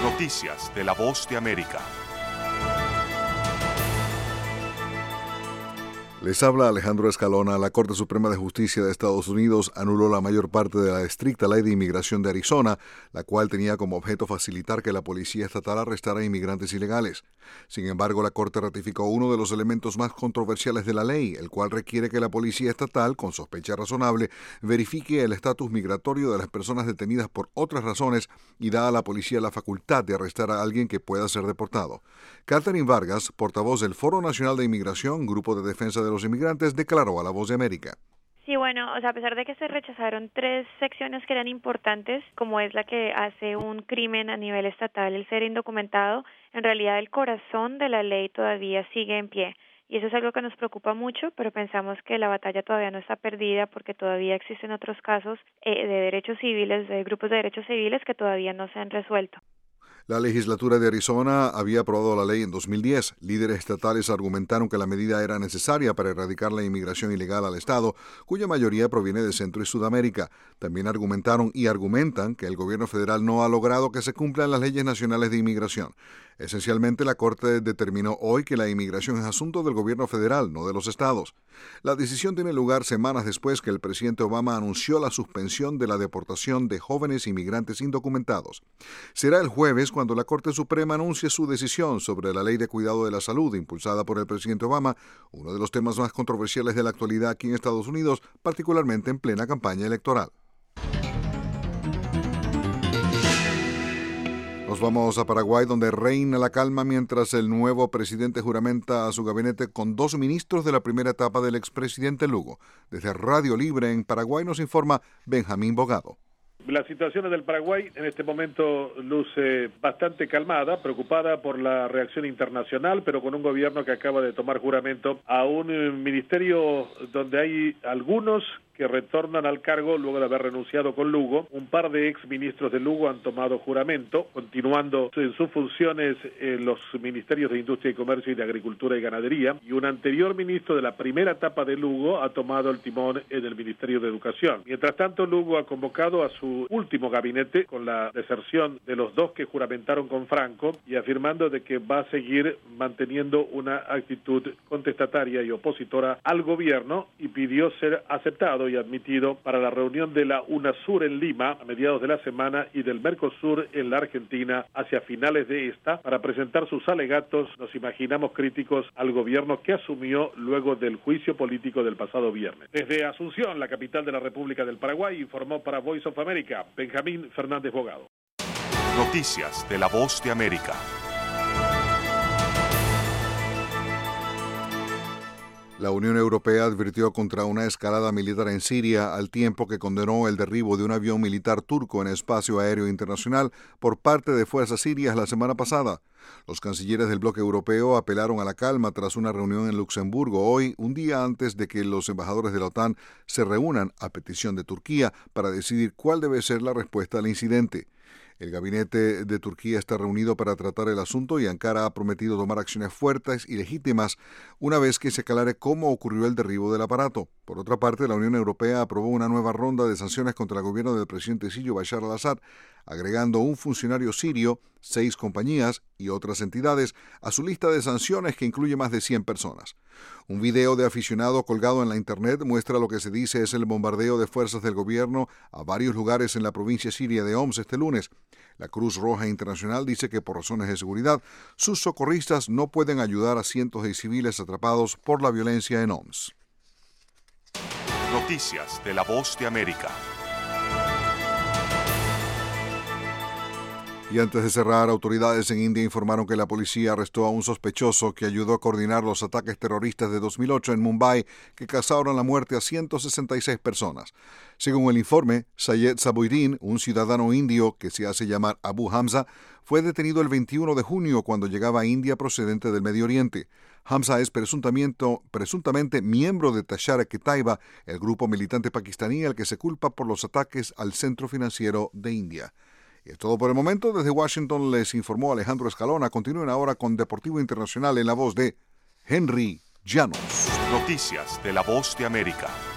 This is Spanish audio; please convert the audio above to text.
Noticias de La Voz de América. Les habla Alejandro Escalona. La Corte Suprema de Justicia de Estados Unidos anuló la mayor parte de la estricta ley de inmigración de Arizona, la cual tenía como objeto facilitar que la policía estatal arrestara inmigrantes ilegales. Sin embargo, la Corte ratificó uno de los elementos más controversiales de la ley, el cual requiere que la policía estatal, con sospecha razonable, verifique el estatus migratorio de las personas detenidas por otras razones y da a la policía la facultad de arrestar a alguien que pueda ser deportado. Catherine Vargas, portavoz del Foro Nacional de Inmigración, Grupo de Defensa de los Inmigrantes, declaró a La Voz de América. Sí, bueno, a pesar de que se rechazaron 3 secciones que eran importantes, como es la que hace un crimen a nivel estatal el ser indocumentado, en realidad el corazón de la ley todavía sigue en pie. Y eso es algo que nos preocupa mucho, pero pensamos que la batalla todavía no está perdida porque todavía existen otros casos de derechos civiles, de grupos de derechos civiles que todavía no se han resuelto. La legislatura de Arizona había aprobado la ley en 2010. Líderes estatales argumentaron que la medida era necesaria para erradicar la inmigración ilegal al estado, cuya mayoría proviene de Centro y Sudamérica. También argumentaron y argumentan que el gobierno federal no ha logrado que se cumplan las leyes nacionales de inmigración. Esencialmente, la Corte determinó hoy que la inmigración es asunto del gobierno federal, no de los estados. La decisión tiene lugar semanas después que el presidente Obama anunció la suspensión de la deportación de jóvenes inmigrantes indocumentados. Será el jueves cuando la Corte Suprema anuncie su decisión sobre la Ley de Cuidado de la Salud impulsada por el presidente Obama, uno de los temas más controversiales de la actualidad aquí en Estados Unidos, particularmente en plena campaña electoral. Nos vamos a Paraguay, donde reina la calma mientras el nuevo presidente juramenta a su gabinete con 2 ministros de la primera etapa del expresidente Lugo. Desde Radio Libre en Paraguay nos informa Benjamín Bogado. La situación del Paraguay en este momento luce bastante calmada, preocupada por la reacción internacional, pero con un gobierno que acaba de tomar juramento a un ministerio donde hay algunos que retornan al cargo luego de haber renunciado con Lugo. Un par de exministros de Lugo han tomado juramento, continuando en sus funciones en los ministerios de Industria y Comercio y de Agricultura y Ganadería, y un anterior ministro de la primera etapa de Lugo ha tomado el timón en el Ministerio de Educación. Mientras tanto, Lugo ha convocado a su último gabinete con la deserción de los 2 que juramentaron con Franco y afirmando de que va a seguir manteniendo una actitud contestataria y opositora al gobierno, y pidió ser aceptado y admitido para la reunión de la UNASUR en Lima a mediados de la semana y del Mercosur en la Argentina hacia finales de esta, para presentar sus alegatos, nos imaginamos, críticos al gobierno que asumió luego del juicio político del pasado viernes. Desde Asunción, la capital de la República del Paraguay, informó para Voice of America Benjamín Fernández Bogado. Noticias de La Voz de América. La Unión Europea advirtió contra una escalada militar en Siria al tiempo que condenó el derribo de un avión militar turco en espacio aéreo internacional por parte de fuerzas sirias la semana pasada. Los cancilleres del bloque europeo apelaron a la calma tras una reunión en Luxemburgo hoy, un día antes de que los embajadores de la OTAN se reúnan a petición de Turquía para decidir cuál debe ser la respuesta al incidente. El gabinete de Turquía está reunido para tratar el asunto y Ankara ha prometido tomar acciones fuertes y legítimas una vez que se aclare cómo ocurrió el derribo del aparato. Por otra parte, la Unión Europea aprobó una nueva ronda de sanciones contra el gobierno del presidente sirio Bashar al-Assad, agregando un funcionario sirio, 6 compañías y otras entidades a su lista de sanciones que incluye más de 100 personas. Un video de aficionado colgado en la internet muestra lo que se dice es el bombardeo de fuerzas del gobierno a varios lugares en la provincia siria de Homs este lunes. La Cruz Roja Internacional dice que por razones de seguridad, sus socorristas no pueden ayudar a cientos de civiles atrapados por la violencia en Homs. Noticias de La Voz de América. Y antes de cerrar, autoridades en India informaron que la policía arrestó a un sospechoso que ayudó a coordinar los ataques terroristas de 2008 en Mumbai que causaron la muerte a 166 personas. Según el informe, Sayed Sabuddin, un ciudadano indio que se hace llamar Abu Hamza, fue detenido el 21 de junio cuando llegaba a India procedente del Medio Oriente. Hamza es presuntamente miembro de Tashar-e-Taiba, el grupo militante pakistaní al que se culpa por los ataques al centro financiero de India. Y es todo por el momento. Desde Washington les informó Alejandro Escalona. Continúen ahora con Deportivo Internacional en la voz de Henry Llanos. Noticias de La Voz de América.